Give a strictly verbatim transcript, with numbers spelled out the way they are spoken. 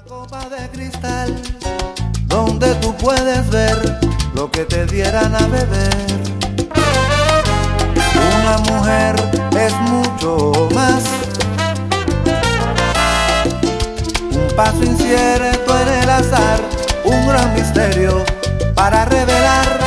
Copa de cristal, donde tú puedes ver lo que te dieran a beber. Una mujer es mucho más, un paso incierto en el azar, un gran misterio para revelar.